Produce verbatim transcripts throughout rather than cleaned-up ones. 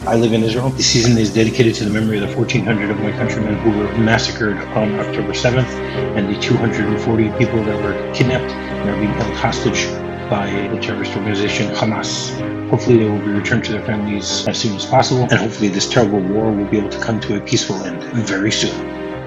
I live in Israel. The season is dedicated to the memory of the fourteen hundred of my countrymen who were massacred on October seventh and the two hundred forty people that were kidnapped and are being held hostage by the terrorist organization Hamas. Hopefully they will be returned to their families as soon as possible, and hopefully this terrible war will be able to come to a peaceful end very soon.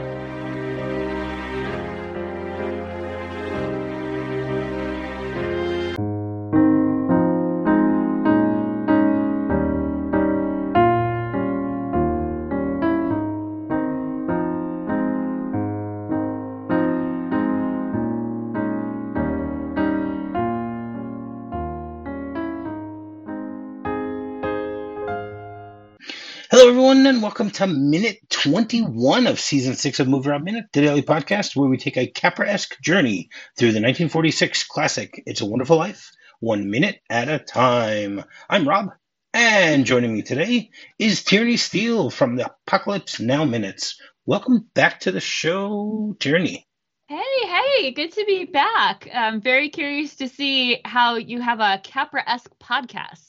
Hello, everyone, and welcome to minute twenty-one of season six of Movie Rob Minute, the daily podcast where we take a Capra-esque journey through the nineteen forty-six classic It's a Wonderful Life, one minute at a time. I'm Rob, and joining me today is Tierney Steele from the Apocalypse Now Minutes. Welcome back to the show, Tierney. Hey, hey, good to be back. I'm very curious to see how you have a Capra-esque podcast.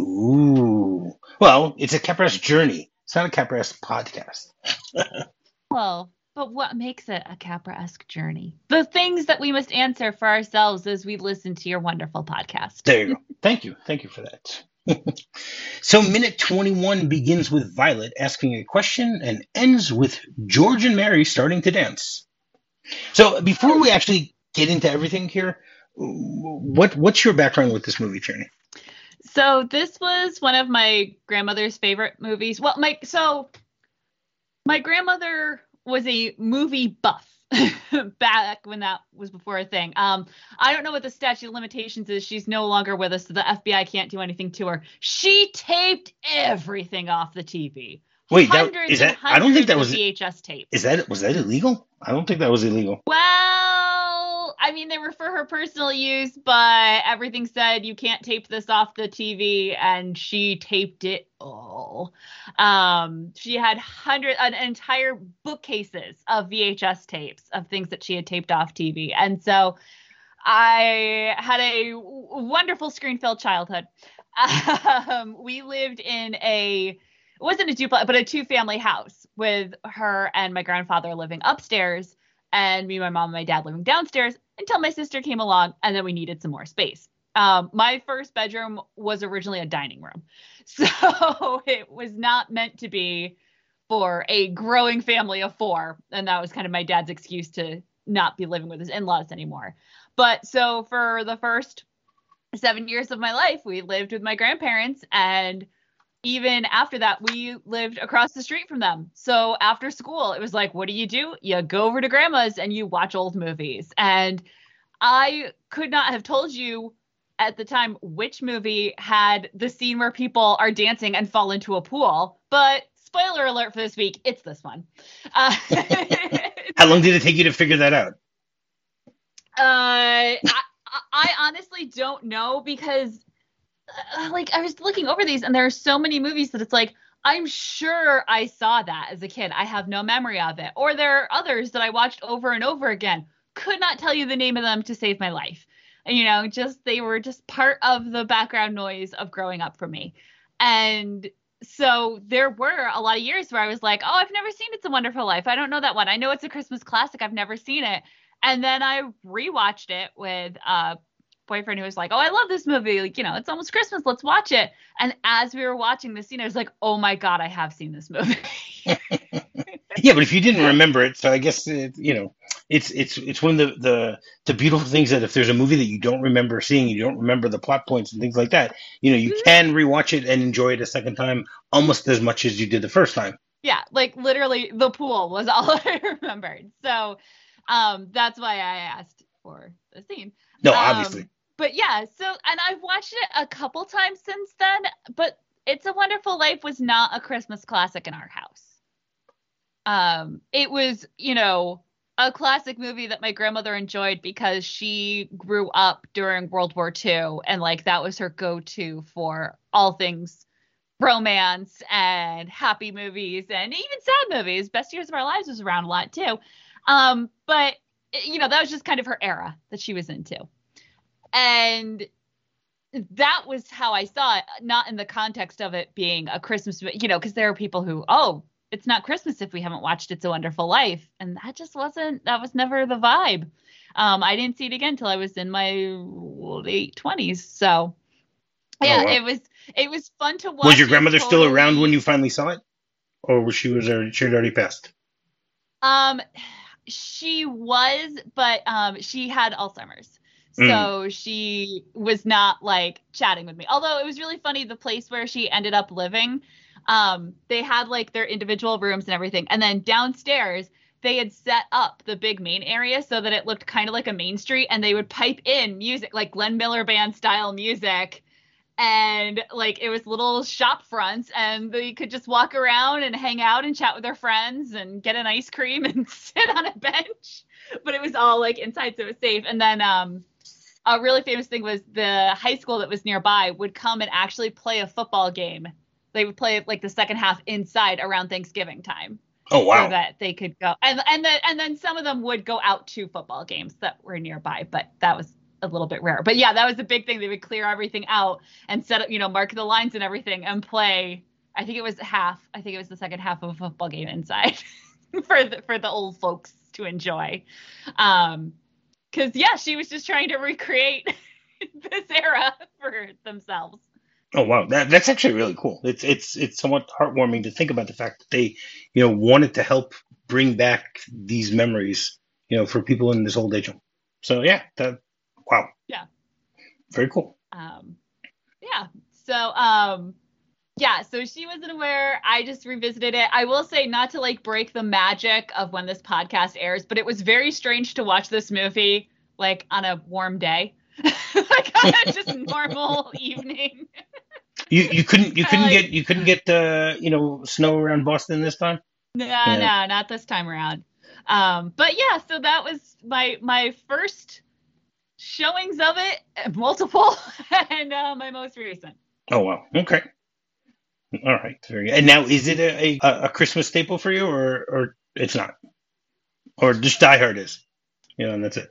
Ooh. Well, it's a Capra-esque journey. It's not a Capra-esque podcast. Well, but what makes it a Capra-esque journey? The things that we must answer for ourselves as we listen to your wonderful podcast. There you go. Thank you. Thank you for that. So minute twenty-one begins with Violet asking a question and ends with George and Mary starting to dance. So before we actually get into everything here, what what's your background with this movie, Tierney? So this was one of my grandmother's favorite movies. Well, my so my grandmother was a movie buff back when that was before a thing. Um, I don't know what the statute of limitations is. She's no longer with us, so the F B I can't do anything to her. She taped everything off the T V. Wait, that, is that? I don't think that was V H S tapes. Is that was that illegal? I don't think that was illegal. Well, I mean, they were for her personal use, but everything said you can't tape this off the T V, and she taped it all. Um, she had hundred, an entire bookcases of V H S tapes of things that she had taped off T V, and so I had a wonderful screen-filled childhood. Um, we lived in a It wasn't a duplex, but a two-family house with her and my grandfather living upstairs and me, my mom, and my dad living downstairs until my sister came along, and then we needed some more space. Um, my first bedroom was originally a dining room, so it was not meant to be for a growing family of four, and that was kind of my dad's excuse to not be living with his in-laws anymore. But so for the first seven years of my life, we lived with my grandparents, and even after that, we lived across the street from them. So after school, it was like, what do you do? You go over to grandma's and you watch old movies. And I could not have told you at the time which movie had the scene where people are dancing and fall into a pool. But spoiler alert for this week, it's this one. Uh, How long did it take you to figure that out? Uh, I, I honestly don't know because Uh, like I was looking over these and there are so many movies that it's like, I'm sure I saw that as a kid. I have no memory of it. Or there are others that I watched over and over again. Could not tell you the name of them to save my life. You know, just they were just part of the background noise of growing up for me. And so there were a lot of years where I was like, oh, I've never seen It's a Wonderful Life. I don't know that one. I know it's a Christmas classic. I've never seen it. And then I rewatched it with uh boyfriend who was like, oh, I love this movie. Like, you know, it's almost Christmas. Let's watch it. And as we were watching this scene, I was like, oh my God, I have seen this movie. Yeah, but if you didn't remember it, so I guess, it, you know, it's it's it's one of the, the, the beautiful things that if there's a movie that you don't remember seeing, you don't remember the plot points and things like that, you know, you mm-hmm. can rewatch it and enjoy it a second time almost as much as you did the first time. Yeah, like literally the pool was all I remembered. So um, that's why I asked for the scene. No, um, obviously. But yeah, so, and I've watched it a couple times since then, but It's a Wonderful Life was not a Christmas classic in our house. Um, it was, you know, a classic movie that my grandmother enjoyed because she grew up during World War Two, and like that was her go-to for all things romance and happy movies and even sad movies. Best Years of Our Lives was around a lot too. Um, but, you know, that was just kind of her era that she was into. And that was how I saw it, not in the context of it being a Christmas, you know, because there are people who, oh, it's not Christmas if we haven't watched It's a Wonderful Life. And that just wasn't, that was never the vibe. Um, I didn't see it again until I was in my late twenties. So yeah, Oh, wow. it was, it was fun to watch. Was your grandmother totally... still around when you finally saw it? Or was she, was there, she had already passed? Um, she was, but um, she had Alzheimer's. So mm. she was not like chatting with me. Although it was really funny, the place where she ended up living, um, they had like their individual rooms and everything. And then downstairs, they had set up the big main area so that it looked kind of like a main street. And they would pipe in music, like Glenn Miller Band style music. And like it was little shop fronts, and they could just walk around and hang out and chat with their friends and get an ice cream and sit on a bench. But it was all like inside, so it was safe. And then um, a really famous thing was the high school that was nearby would come and actually play a football game. They would play like the second half inside around Thanksgiving time. Oh, wow. So that they could go. And and then and then some of them would go out to football games that were nearby, but that was a little bit rare. But yeah, that was the big thing. They would clear everything out and set up, you know, mark the lines and everything and play. I think it was half. I think it was the second half of a football game inside for the, for the old folks to enjoy. Um, cause yeah, she was just trying to recreate this era for themselves. Oh, wow. That, that's actually really cool. It's, it's, it's somewhat heartwarming to think about the fact that they, you know, wanted to help bring back these memories, you know, for people in this old age home. So yeah, that, wow. Yeah. Very cool. Um, yeah. So, um, yeah, so she wasn't aware. I just revisited it. I will say, not to like break the magic of when this podcast airs, but it was very strange to watch this movie like on a warm day, like on a just normal evening. You you couldn't you couldn't like, get you couldn't get uh you know snow around Boston this time? No, yeah. no, not this time around. Um, but yeah, so that was my my first showings of it, multiple, and uh, my most recent. Oh wow, okay. All right, very good. And now, is it a, a, a Christmas staple for you, or or it's not, or just Die Hard is, you know, and that's it?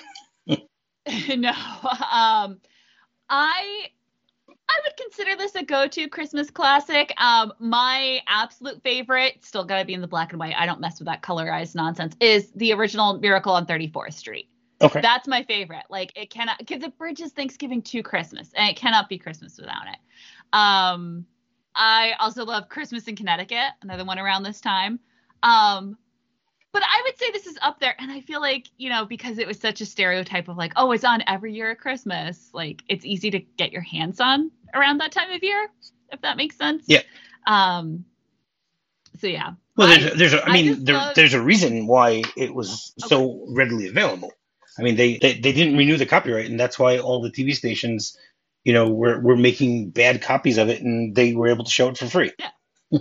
No, um, I I would consider this a go-to Christmas classic. Um, my absolute favorite, still gotta be in the black and white, I don't mess with that colorized nonsense, is the original Miracle on thirty-fourth Street. Okay, that's my favorite. Like, it cannot, because it bridges Thanksgiving to Christmas, and it cannot be Christmas without it. Um. I also love Christmas in Connecticut, another one around this time. Um, but I would say this is up there. And I feel like, you know, because it was such a stereotype of like, oh, it's on every year at Christmas. Like, it's easy to get your hands on around that time of year, if that makes sense. Yeah. Um. So, yeah. Well, there's, a, there's a, I mean, I there, love... there's a reason why it was okay. so readily available. I mean, they, they, they didn't renew the copyright, and that's why all the T V stations, you know, we're we're making bad copies of it, and they were able to show it for free. Yeah.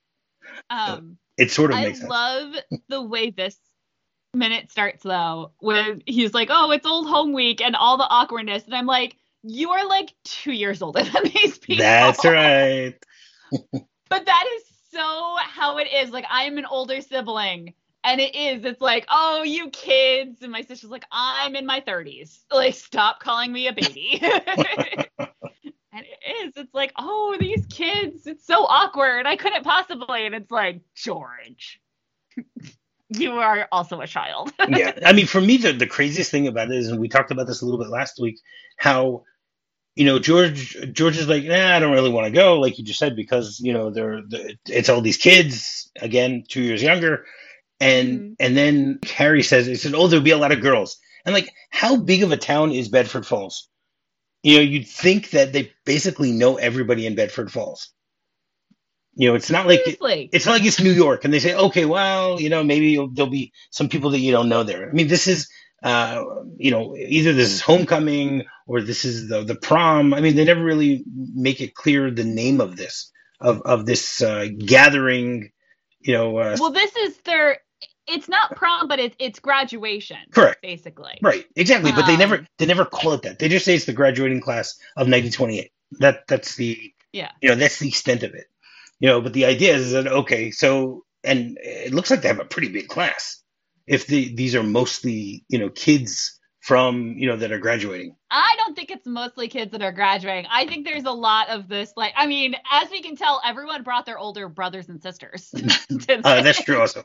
um, it sort of I makes sense. I love the way this minute starts, though, when he's like, "Oh, it's old home week," and all the awkwardness, and I'm like, "You are like two years older than these people." That's right. But that is so how it is. Like, I am an older sibling. And it is. It's like, oh, you kids. And my sister's like, I'm in my thirties. Like, stop calling me a baby. And it is. It's like, oh, these kids. It's so awkward. I couldn't possibly. And it's like, George, you are also a child. Yeah. I mean, for me, the, the craziest thing about it is, and we talked about this a little bit last week, how, you know, George George is like, nah, I don't really want to go, like you just said, because, you know, they're, the, it's all these kids, again, two years younger. And mm-hmm. and then Harry says, he says, oh, there'll be a lot of girls. And like, how big of a town is Bedford Falls? You know, you'd think that they basically know everybody in Bedford Falls. You know, it's not like it, it's not like it's New York, and they say, okay, well, you know, maybe there'll be some people that you don't know there. I mean, this is, uh, you know, either this is homecoming or this is the the prom. I mean, they never really make it clear the name of this of of this uh, gathering. You know, uh, well, this is their. It's not prom, but it's it's graduation. Correct. Basically. Right. Exactly. But um, they never they never call it that. They just say it's the graduating class of nineteen twenty-eight. That that's the yeah. You know, that's the extent of it. You know, but the idea is that okay, so and it looks like they have a pretty big class. If the these are mostly, you know, kids from, you know, that are graduating? I don't think it's mostly kids that are graduating. I think there's a lot of this, like, I mean, as we can tell, everyone brought their older brothers and sisters. uh, that's true also.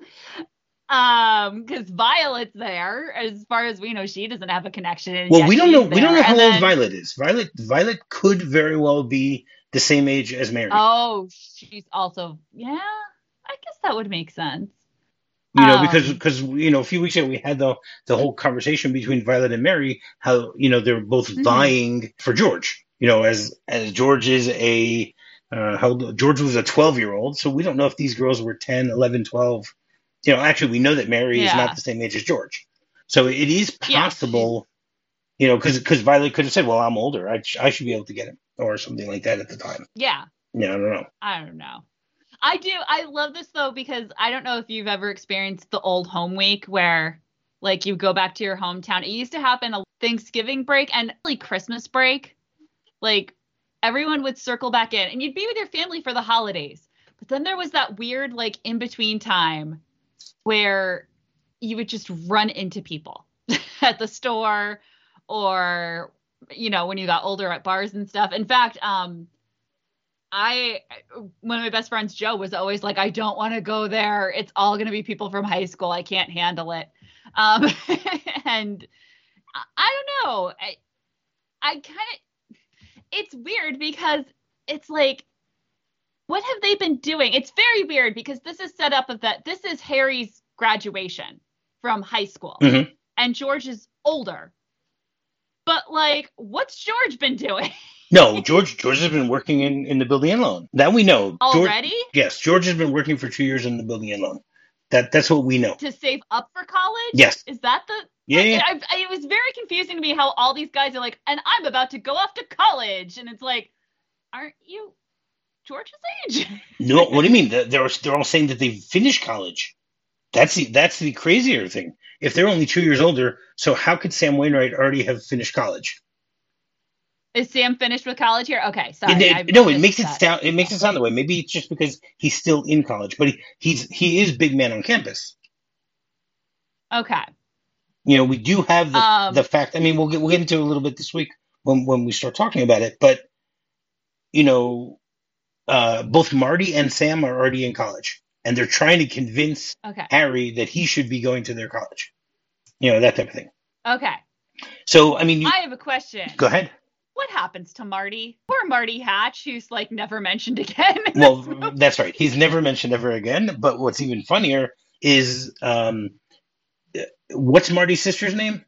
Um, because Violet's there. As far as we know, she doesn't have a connection. Well, we don't know. We don't know how and old then, Violet is. Violet, Violet could very well be the same age as Mary. Oh, she's also, yeah, I guess that would make sense. You know, because because um, you know, a few weeks ago we had the the whole conversation between Violet and Mary, how, you know, they're both mm-hmm. vying for George. You know, as as George is a uh, how George was a twelve year old, so we don't know if these girls were ten, eleven, twelve. You know, actually, we know that Mary yeah. is not the same age as George, so it is possible. Yeah. You know, because because Violet could have said, "Well, I'm older. I I should be able to get him," or something like that at the time. Yeah. Yeah, I don't know. I don't know. I do. I love this, though, because I don't know if you've ever experienced the old home week where, like, you go back to your hometown. It used to happen a Thanksgiving break and like Christmas break. Like, everyone would circle back in and you'd be with your family for the holidays. But then there was that weird, like, in-between time where you would just run into people at the store or, you know, when you got older at bars and stuff. In fact, um, I, one of my best friends, Joe, was always like, I don't want to go there. It's all going to be people from high school. I can't handle it. Um, and I, I don't know. I, I kind of, it's weird because it's like, what have they been doing? It's very weird because this is set up of that. This is Harry's graduation from high school mm-hmm. and George is older. But like, what's George been doing? No, George George has been working in, in the building and loan. That we know. Already? George, yes, George has been working for two years in the building and loan. That that's what we know. To save up for college? Yes. Is that the? Yeah. yeah. I, I, it was very confusing to me how all these guys are like, and I'm about to go off to college, and it's like, aren't you George's age? No, what do you mean? They're they're all saying that they've finished college. That's the that's the crazier thing. If they're only two years older, so how could Sam Wainwright already have finished college? Is Sam finished with college here? Okay, sorry. It, it, no, it makes that. it sound it makes it sound that way. Maybe it's just because he's still in college, but he, he's he is big man on campus. Okay. You know, we do have the um, the fact. I mean, we'll get we'll get into it a little bit this week when when we start talking about it. But you know, uh, both Marty and Sam are already in college, and they're trying to convince okay. Harry that he should be going to their college. You know, that type of thing. Okay. So, I mean, you, I have a question. Go ahead. What happens to Marty? Poor Marty Hatch, who's like never mentioned again. Well, that's right. He's never mentioned ever again. But what's even funnier is, um, what's Marty's sister's name?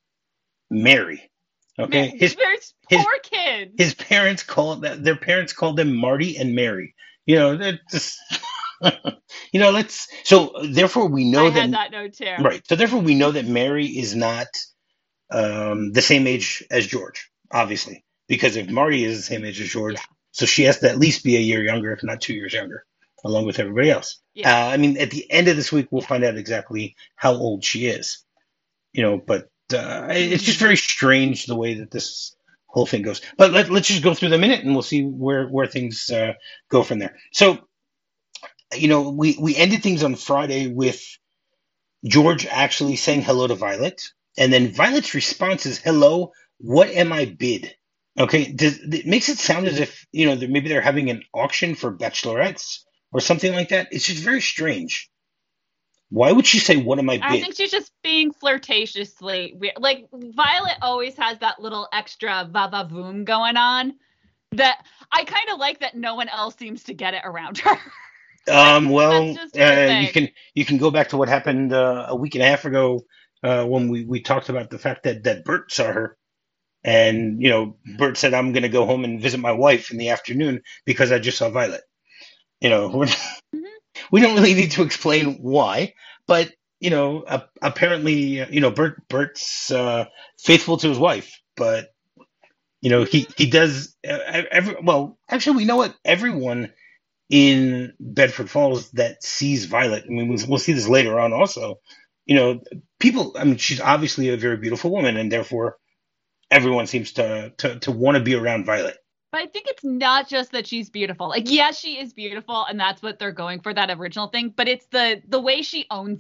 Mary. Okay, Man, his there's his, poor kids. His parents called their parents called them Marty and Mary. You know, they're just. You know, let's. So therefore, we know I that. had that note too. Right. So therefore, we know that Mary is not um, the same age as George. Obviously, because if Marty is the same age as George, yeah. so she has to at least be a year younger, if not two years younger, along with everybody else. Yeah. Uh, I mean, at the end of this week, we'll find out exactly how old she is. You know, but uh, it's just very strange the way that this whole thing goes. But let, let's just go through the minute, and we'll see where where things uh, go from there. So, you know, we we ended things on Friday with George actually saying hello to Violet, and then Violet's response is, "Hello. What am I bid?" Okay, Does, it makes it sound as if, you know, maybe they're having an auction for bachelorettes or something like that. It's just very strange. Why would she say, "What am I bid?" I think she's just being flirtatiously weird. Like, Violet always has that little extra va-va-voom going on that I kind of like that no one else seems to get it around her. Um, well, uh, you can you can go back to what happened uh, a week and a half ago uh, when we, we talked about the fact that, that Bert saw her. And, you know, Bert said, "I'm going to go home and visit my wife in the afternoon because I just saw Violet." You know, we're, mm-hmm. we don't really need to explain why, but, you know, uh, apparently, uh, you know, Bert Bert's uh, faithful to his wife, but, you know, he, he does, uh, every, well, actually, we know what everyone in Bedford Falls that sees Violet, I mean, we'll, we'll see this later on also, you know, people, I mean, she's obviously a very beautiful woman, and therefore, everyone seems to to, to want to be around Violet. But I think it's not just that she's beautiful. Like, yes, she is beautiful, and that's what they're going for, that original thing. But it's the the way she owns it.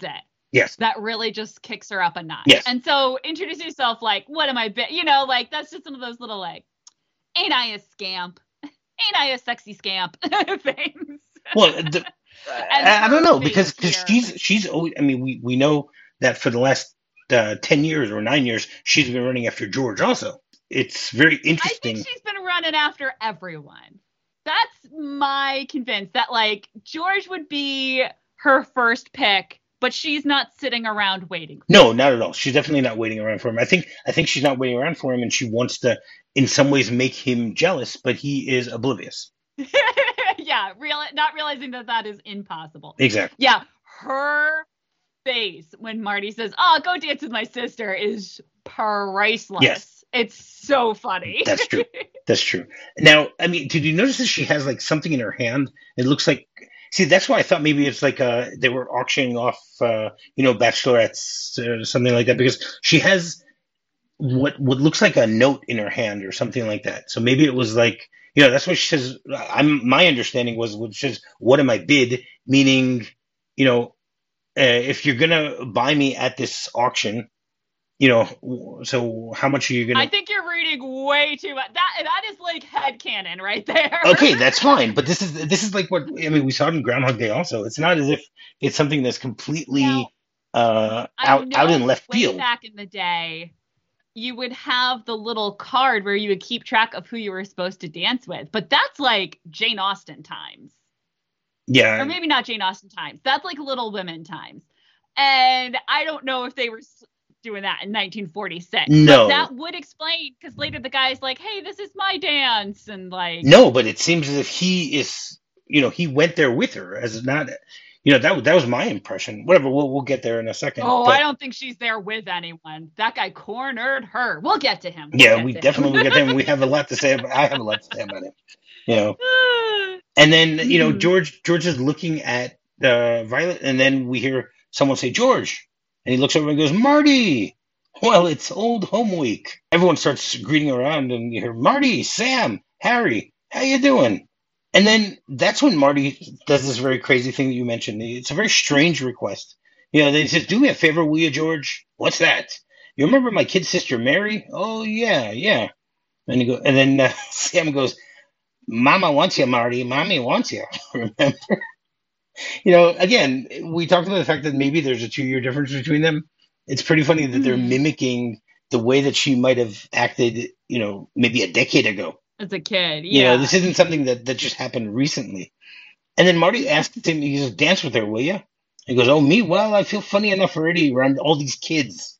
Yes. that really just kicks her up a notch. Yes. And so introduce yourself like, what am I, bi-? you know, like that's just some of those little like, ain't I a scamp? Ain't I a sexy scamp things? Well, the, I, I don't know because because she's she's always. I mean, we we know that for the last uh, ten years or nine years, she's been running after George. Also, it's very interesting. I think she's been running after everyone. That's my convince that like George would be her first pick, but she's not sitting around waiting. No, not at all. She's definitely not waiting around for him. I think I think she's not waiting around for him, and she wants to, in some ways, make him jealous, but he is oblivious. Yeah, real not realizing that that is impossible. Exactly. Yeah, her face when Marty says, "Oh, go dance with my sister," is priceless. Yes, it's so funny. That's true. That's true. Now, I mean, did you notice that she has like something in her hand? It looks like. See, that's why I thought maybe it's like uh they were auctioning off, uh, you know, bachelorettes or something like that, because she has what what looks like a note in her hand or something like that. So maybe it was like. You know, that's what she says. I'm my understanding was which is what am I bid, meaning, you know, uh, if you're gonna buy me at this auction, you know, so how much are you gonna? I think you're reading way too much. That that is like headcanon right there. Okay, that's fine, but this is this is like what I mean. We saw it in Groundhog Day also. It's not as if it's something that's completely now, uh, out out in left way field. Back in the day, you would have the little card where you would keep track of who you were supposed to dance with. But that's like Jane Austen times. Yeah. Or maybe not Jane Austen times. That's like Little Women times. And I don't know if they were doing that in nineteen forty-six. No. But that would explain, because later the guy's like, hey, this is my dance. And like. No, but it seems as if he is, you know, he went there with her as not. You know, that that was my impression. Whatever, we'll we'll get there in a second. Oh, but, I don't think she's there with anyone. That guy cornered her. We'll get to him. We'll yeah, we to definitely him. will get to him. We have a lot to say about. I have a lot to say about him. You know, and then you know George George is looking at uh, Violet, and then we hear someone say George, and he looks over and goes Marty. Well, it's old home week. Everyone starts greeting around, and you hear Marty, Sam, Harry, how you doing? And then that's when Marty does this very crazy thing that you mentioned. It's a very strange request. You know, they says, do me a favor, will you, George? What's that? You remember my kid sister, Mary? Oh, yeah, yeah. And, he go, and then uh, Sam goes, Mama wants you, Marty. Mommy wants you. Remember? You know, again, we talked about the fact that maybe there's a two-year difference between them. It's pretty funny that they're Mhm. mimicking the way that she might have acted, you know, maybe a decade ago. As a kid, yeah. You know, this isn't something that, that just happened recently. And then Marty asked him, he goes, dance with her, will you? He goes, oh, me? Well, I feel funny enough already around all these kids.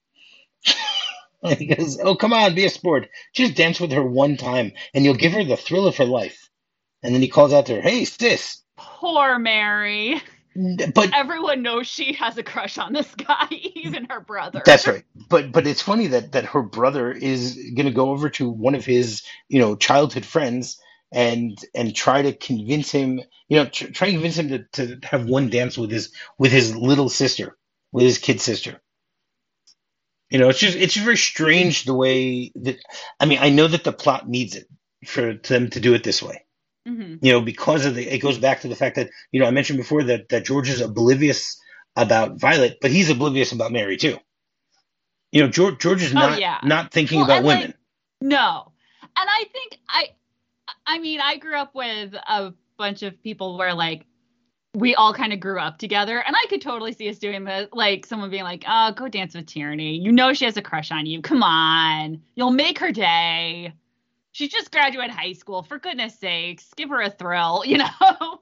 And he goes, oh, come on, be a sport. Just dance with her one time, and you'll give her the thrill of her life. And then he calls out to her, hey, sis. Poor Mary. But everyone knows she has a crush on this guy, even her brother. That's right. But but it's funny that, that her brother is going to go over to one of his, you know, childhood friends and and try to convince him, you know, tr- try to convince him to, to have one dance with his with his little sister, with his kid sister. You know, it's just it's very strange the way that I mean, I know that the plot needs it for them to do it this way. Mm-hmm. You know, because of the, it goes back to the fact that, you know, I mentioned before that, that George is oblivious about Violet, but he's oblivious about Mary too. You know, George, George is not, oh, yeah. not thinking well, about women. Like, no. And I think I, I mean, I grew up with a bunch of people where like, we all kind of grew up together, and I could totally see us doing this, like someone being like, oh, go dance with Tierney. You know, she has a crush on you. Come on. You'll make her day. She just graduated high school. For goodness sakes, give her a thrill, you know?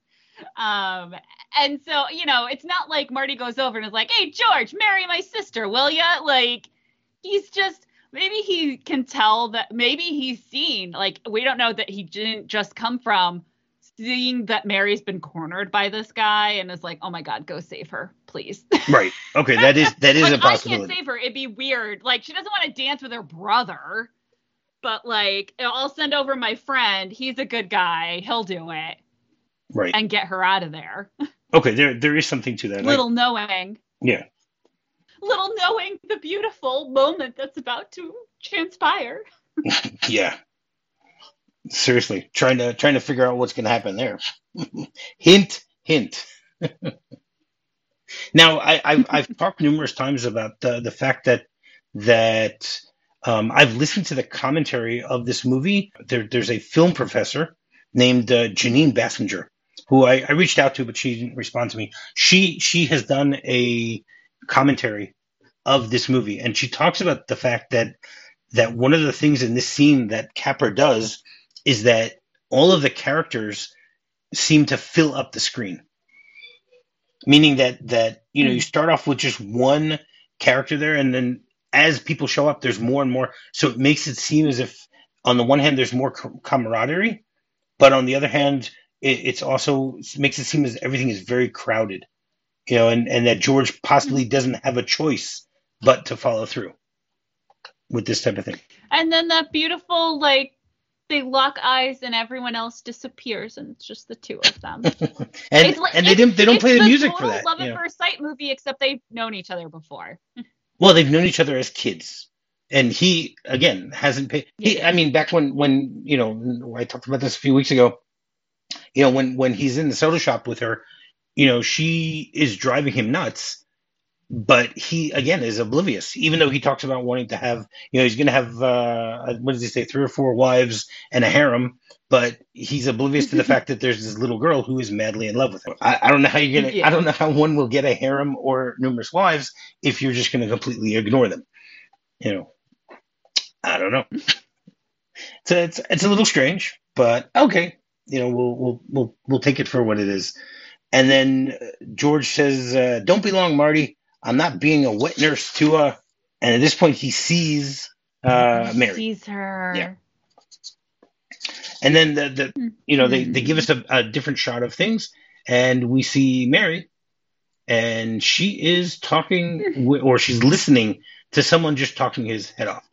um, and so, you know, it's not like Marty goes over and is like, hey, George, marry my sister, will ya? Like, he's just, maybe he can tell that, maybe he's seen, like, we don't know that he didn't just come from seeing that Mary's been cornered by this guy and is like, oh my God, go save her, please. Right. Okay, that is, that is like, a possibility. I can't save her. It'd be weird. Like, she doesn't want to dance with her brother. But, like, I'll send over my friend. He's a good guy. He'll do it. Right. And get her out of there. Okay, there there is something to that. Little I, knowing. Yeah. Little knowing the beautiful moment that's about to transpire. Yeah. Seriously, trying to trying to figure out what's going to happen there. Hint, hint. Now, I, I've, I've talked numerous times about the, the fact that that um, I've listened to the commentary of this movie. There, there's a film professor named uh, Janine Bassinger, who I, I reached out to, but she didn't respond to me. She she has done a commentary of this movie, and she talks about the fact that that one of the things in this scene that Capra does is that all of the characters seem to fill up the screen. Meaning that, that you know, you start off with just one character there, and then as people show up, there's more and more. So it makes it seem as if, on the one hand, there's more camaraderie, but on the other hand, it, it's also it makes it seem as everything is very crowded, you know, and, and that George possibly doesn't have a choice but to follow through with this type of thing. And then that beautiful, like, they lock eyes and everyone else disappears, and it's just the two of them. and like, and they don't they don't play the, the music for that. Love you at know? First Sight movie, except they've known each other before. Well, they've known each other as kids, and he again hasn't paid. He, Yeah. I mean, back when when you know I talked about this a few weeks ago. You know, when when he's in the soda shop with her, you know, she is driving him nuts. But he, again, is oblivious, even though he talks about wanting to have, you know, he's going to have, uh, what does he say, three or four wives and a harem, but he's oblivious to the fact that there's this little girl who is madly in love with him. I, I don't know how you're going to, Yeah. I don't know how one will get a harem or numerous wives if you're just going to completely ignore them. You know, I don't know. So it's, it's a little strange, but okay. You know, we'll, we'll, we'll, we'll take it for what it is. And then George says, uh, don't be long, Marty. I'm not being a wet nurse to uh and at this point he sees uh Mary. He sees her. Yeah. And then the, the you know, they, they give us a, a different shot of things, and we see Mary, and she is talking w- or she's listening to someone just talking his head off.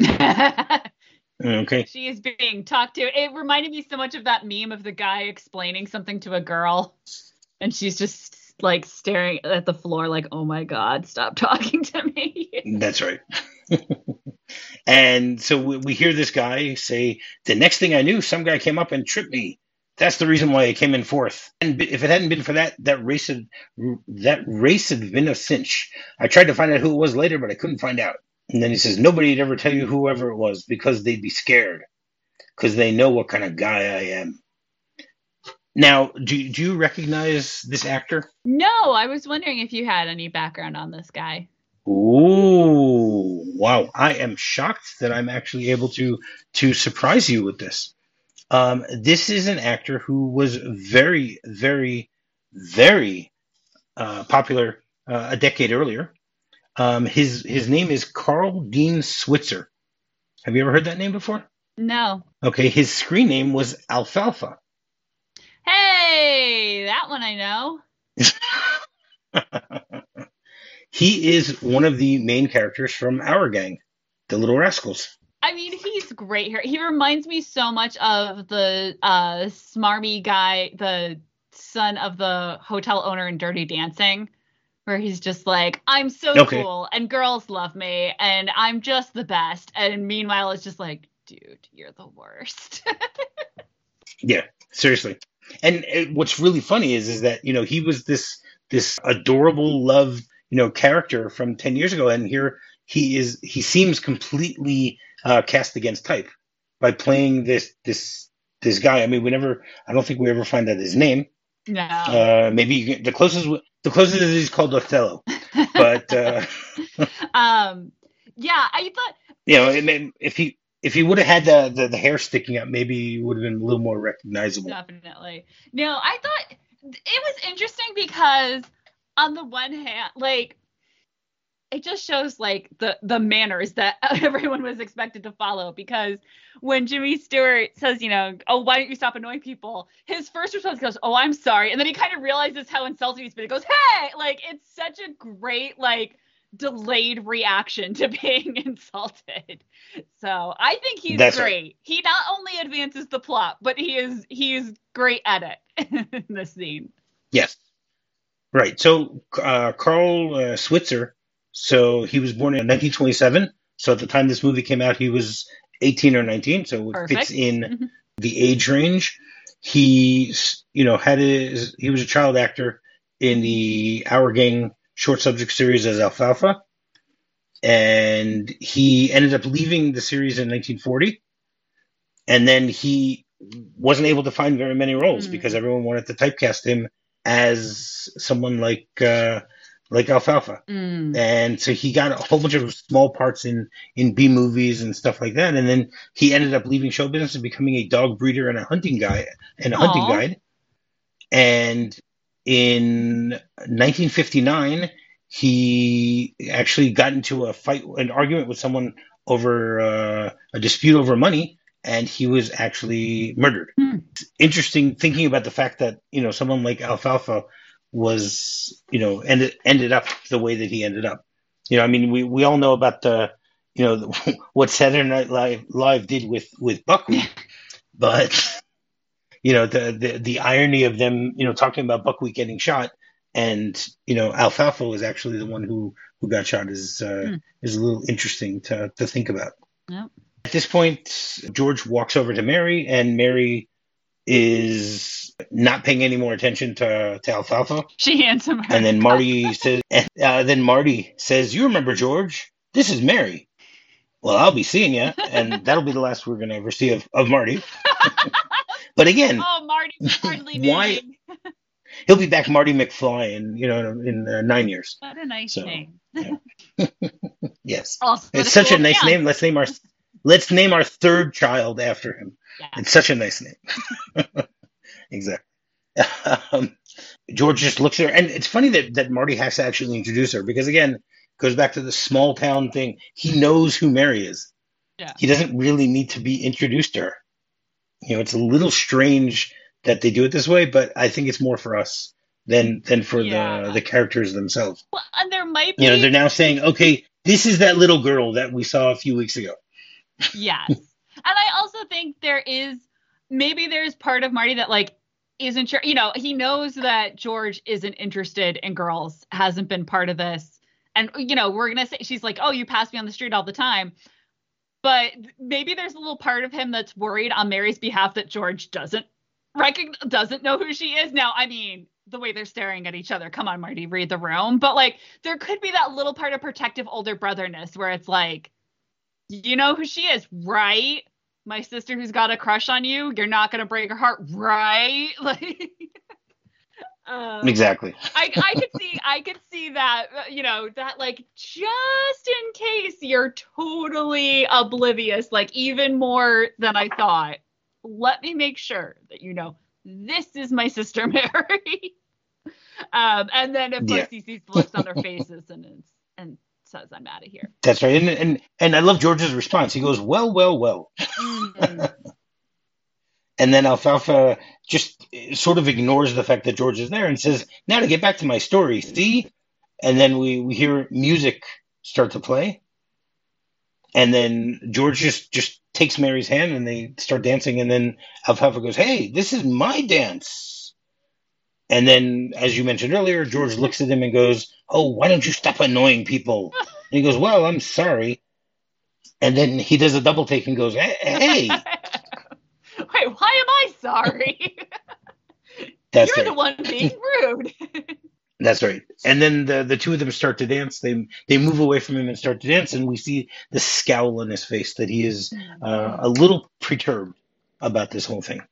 Okay. She is being talked to. It reminded me so much of that meme of the guy explaining something to a girl, and she's just like staring at the floor like, oh my God, stop talking to me. That's right. And so we, we hear this guy say, the next thing I knew, some guy came up and tripped me. That's the reason why I came in fourth. And if it hadn't been for that, that race had, that race had been a cinch. I tried to find out who it was later, but I couldn't find out. And then he says, nobody'd ever tell you whoever it was because they'd be scared because they know what kind of guy I am. Now, do, do you recognize this actor? No, I was wondering if you had any background on this guy. Ooh, wow. I am shocked that I'm actually able to to surprise you with this. Um, this is an actor who was very, very, very uh, popular uh, a decade earlier. Um, his his name is Carl Dean Switzer. Have you ever heard that name before? No. Okay, his screen name was Alfalfa. Hey, that one I know. He is one of the main characters from Our Gang, the Little Rascals. I mean, he's great here. He reminds me so much of the uh, smarmy guy, the son of the hotel owner in Dirty Dancing, where he's just like, I'm so Okay. cool, and girls love me, and I'm just the best. And meanwhile, it's just like, dude, you're the worst. Yeah, seriously. And it, what's really funny is is that, you know, he was this this adorable, loved, you know, character from ten years ago, and here he is. He seems completely uh, cast against type by playing this this this guy. I mean, we never. I don't think we ever find out his name. No. Uh, maybe you can, the closest the closest is he's called Othello, but uh, um, yeah, I thought. you know, it may, if he. If he would have had the, the, the hair sticking up, maybe he would have been a little more recognizable. Definitely. No, I thought it was interesting because on the one hand, like, it just shows like the, the manners that everyone was expected to follow, because when Jimmy Stewart says, you know, oh, why don't you stop annoying people? His first response goes, oh, I'm sorry. And then he kind of realizes how insulting he's been. He goes, hey, like, it's such a great, like, delayed reaction to being insulted. So I think he's That's great. Right. He not only advances the plot, but he is he is great at it in this scene. Yes. Right. So uh, Carl uh, Switzer, so he was born in nineteen twenty-seven. So at the time this movie came out, he was eighteen or nineteen. So it Perfect. fits in the age range. He, you know, had his, he was a child actor in the Our Gang short subject series as Alfalfa. And he ended up leaving the series in nineteen forty. And then he wasn't able to find very many roles mm. because everyone wanted to typecast him as someone like uh, like Alfalfa. Mm. And so he got a whole bunch of small parts in, in B movies and stuff like that. And then he ended up leaving show business and becoming a dog breeder and a hunting guy and a Aww. hunting guide. And in nineteen fifty-nine, he actually got into a fight, an argument with someone over uh, a dispute over money, and he was actually murdered. Hmm. Interesting thinking about the fact that, you know, someone like Alfalfa was, you know, ended ended up the way that he ended up. You know, I mean, we, we all know about the, you know, the, what Saturday Night Live, Live did with, with Buckwheat, but, you know, the, the, the irony of them, you know, talking about Buckwheat getting shot, and, you know, Alfalfa was actually the one who, who got shot is uh, hmm. is a little interesting to, to think about. Yep. At this point, George walks over to Mary, and Mary is not paying any more attention to, to Alfalfa. She hands him her And then Marty says, uh, then Marty says, "You remember George? This is Mary." "Well, I'll be seeing you," and that'll be the last we're going to ever see of, of Marty. But again, oh, Marty's hardly why? He'll be back, Marty McFly, in you know in uh, nine years. What a nice so, name. Yeah. Yes, also, it's such cool a nice man. name. Let's name our let's name our third child after him. Yeah. It's such a nice name. Exactly. Um, George just looks at her, and it's funny that that Marty has to actually introduce her because, again, goes back to the small town thing. He knows who Mary is. Yeah. He doesn't really need to be introduced to her. You know, it's a little strange that they do it this way, but I think it's more for us than than for yeah. the the characters themselves. Well, and there might be, you know, they're now saying, okay, this is that little girl that we saw a few weeks ago. Yes. And I also think there is, maybe there's part of Marty that, like, isn't sure, you know, he knows that George isn't interested in girls, hasn't been part of this. And, you know, we're going to say, she's like, "Oh, you pass me on the street all the time." But maybe there's a little part of him that's worried on Mary's behalf that George doesn't recognize, doesn't know who she is. Now, I mean, the way they're staring at each other, come on, Marty, read the room. But, like, there could be that little part of protective older brotherness where it's like, you know who she is, right? My sister who's got a crush on you, you're not going to break her heart, right? Like, um, exactly. I, I could see, I could see that, you know, that, like, just in case you're totally oblivious, like, even more than I thought, let me make sure that, you know, this is my sister Mary. um, and then of course yeah. he sees the looks on their faces and it's, and says, "I'm out of here." That's right. And, and and I love George's response. He goes, "Well, well, well." Mm-hmm. And then Alfalfa just sort of ignores the fact that George is there and says, "Now to get back to my story, see?" And then we, we hear music start to play. And then George just, just takes Mary's hand and they start dancing. And then Alfalfa goes, "Hey, this is my dance." And then, as you mentioned earlier, George looks at him and goes, "Oh, why don't you stop annoying people?" And he goes, "Well, I'm sorry." And then he does a double take and goes, "Hey." hey. Wait, why am I sorry? That's You're right. the one being rude. That's right. And then the, the two of them start to dance. They they move away from him and start to dance, and we see the scowl on his face that he is uh, a little perturbed about this whole thing.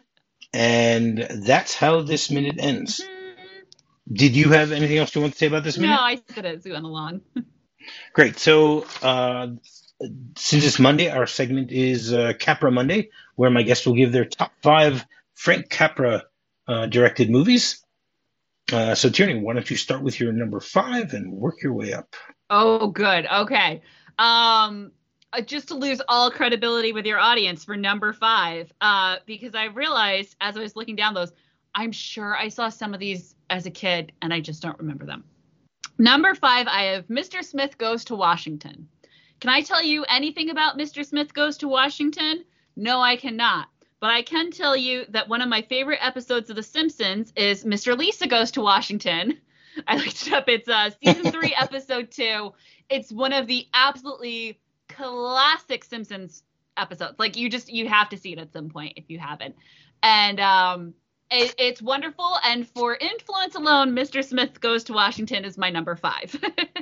And that's how this minute ends. Mm-hmm. Did you have anything else you want to say about this minute? No, I said it as we went along. Great. So uh, since it's Monday, our segment is uh, Capra Monday, where my guests will give their top five Frank Capra uh, directed movies. Uh, so Tierney, why don't you start with your number five and work your way up? Oh, good. Okay. Um, just to lose all credibility with your audience for number five, uh, because I realized as I was looking down those, I'm sure I saw some of these as a kid and I just don't remember them. Number five, I have Mister Smith Goes to Washington. Can I tell you anything about Mister Smith Goes to Washington? No, I cannot. But I can tell you that one of my favorite episodes of The Simpsons is Mister Lisa Goes to Washington. I looked it up. It's uh, season three, episode two. It's one of the absolutely classic Simpsons episodes. Like, you just, you have to see it at some point if you haven't. And um, it, it's wonderful. And for influence alone, Mister Smith Goes to Washington is my number five.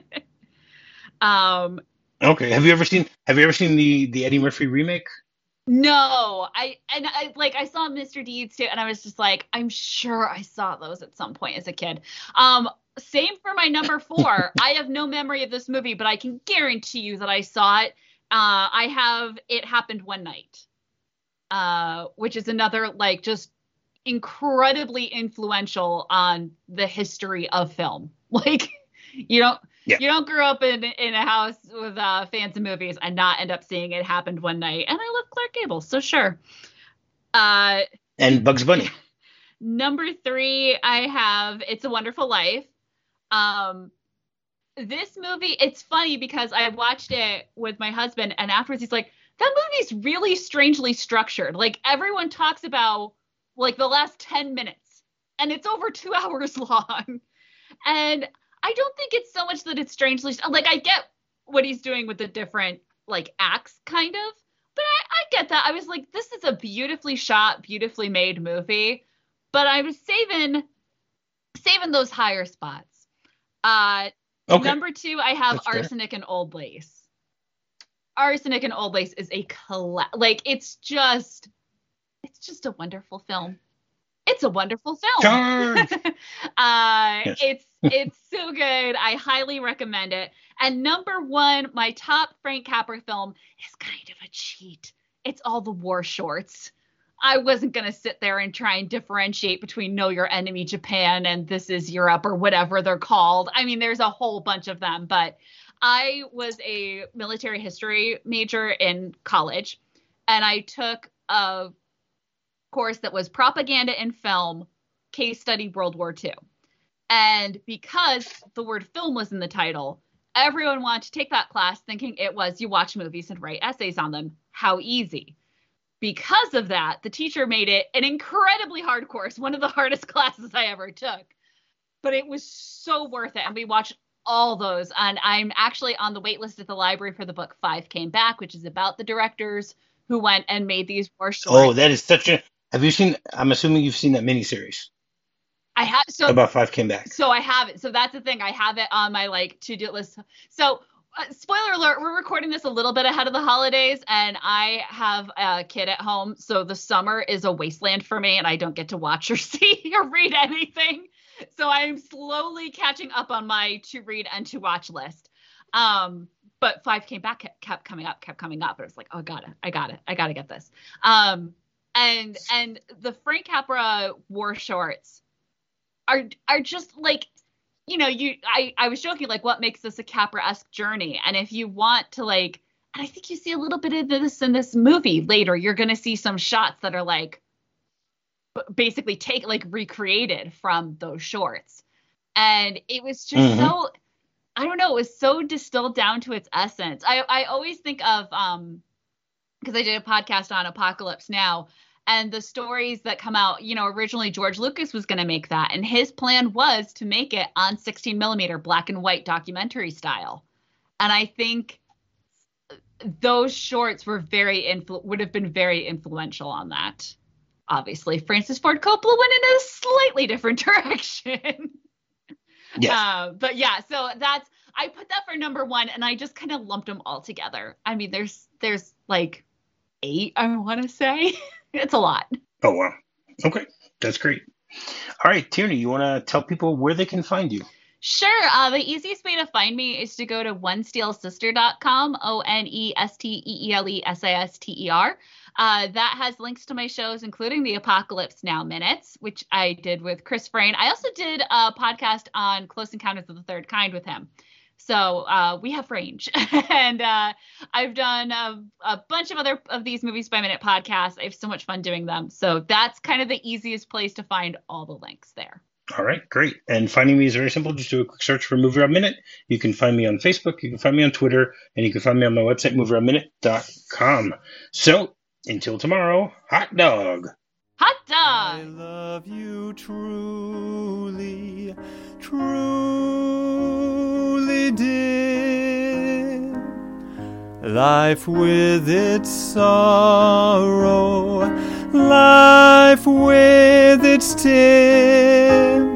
um, Okay. Have you ever seen Have you ever seen the the Eddie Murphy remake? No, I and I like I saw Mister Deeds too, and I was just like, I'm sure I saw those at some point as a kid. Um, same for my number four. I have no memory of this movie, but I can guarantee you that I saw it. Uh, I have It Happened One Night, uh, which is another like just incredibly influential on the history of film. Like, you don't. Yeah. You don't grow up in in a house with uh, fans of movies and not end up seeing It Happened One Night. And I love Clark Gable, so sure. Uh, and Bugs Bunny. Number three, I have It's a Wonderful Life. Um, this movie, it's funny because I watched it with my husband, and afterwards he's like, that movie's really strangely structured. Like, everyone talks about, like, the last ten minutes, and it's over two hours long. And I don't think it's so much that it's strangely like I get what he's doing with the different like acts kind of, but I, I get that. I was like, this is a beautifully shot, beautifully made movie, but I was saving saving those higher spots. Uh, okay. Number two, I have That's Arsenic fair. and Old Lace. Arsenic and Old Lace is a colla- like it's just it's just a wonderful film. It's a wonderful film. uh, yes. It's it's so good. I highly recommend it. And number one, my top Frank Capra film is kind of a cheat. It's All the War Shorts. I wasn't going to sit there and try and differentiate between Know Your Enemy Japan and This Is Europe or whatever they're called. I mean, there's a whole bunch of them. But I was a military history major in college, and I took a course that was propaganda in film, case study World War Two. And because the word film was in the title, everyone wanted to take that class thinking it was you watch movies and write essays on them. How easy. Because of that, the teacher made it an incredibly hard course, one of the hardest classes I ever took. But it was so worth it. And we watched all those. And I'm actually on the wait list at the library for the book Five Came Back, which is about the directors who went and made these war shorts. Oh, that is such a... Have you seen... I'm assuming you've seen that miniseries. I have. So about Five Came Back. So I have it. So that's the thing. I have it on my like to-do list. So uh, spoiler alert, we're recording this a little bit ahead of the holidays, and I have a kid at home. So the summer is a wasteland for me, and I don't get to watch or see or read anything. So I'm slowly catching up on my to read and to watch list. Um, but Five Came Back kept, kept coming up, kept coming up. But it was like, oh, got it. I got it. I got to get this. Um, and and the Frank Capra war shorts are are just like, you know, you I, I was joking, like, what makes this a Capra-esque journey? And if you want to, like, and I think you see a little bit of this in this movie later, you're going to see some shots that are like basically take like recreated from those shorts. And it was just mm-hmm. so, I don't know, it was so distilled down to its essence. I, I always think of, um, because I did a podcast on Apocalypse Now, and the stories that come out, you know, originally George Lucas was going to make that. And his plan was to make it on sixteen millimeter black and white documentary style. And I think those shorts were very, influ- would have been very influential on that. Obviously, Francis Ford Coppola went in a slightly different direction. Yes. Uh, but yeah, so that's, I put that for number one, and I just kind of lumped them all together. I mean, there's, there's like eight, I want to say. It's a lot. Oh, wow. Okay. That's great. All right, Tierney, you want to tell people where they can find you? Sure. Uh, the easiest way to find me is to go to one steel sister dot com, O N E S T E E L E S I S T E R. Uh, that has links to my shows, including the Apocalypse Now Minutes, which I did with Chris Frayne. I also did a podcast on Close Encounters of the Third Kind with him. So uh, we have range. And uh, I've done a, a bunch of other of these Movies by Minute podcasts. I have so much fun doing them. So that's kind of the easiest place to find all the links there. All right, great. And finding me is very simple. Just do a quick search for Movie Rob Minute. You can find me on Facebook. You can find me on Twitter. And you can find me on my website, movie rob minute dot com. So until tomorrow, hot dog. Hot dog. I love you truly, truly did. life with its sorrow, life with its tears.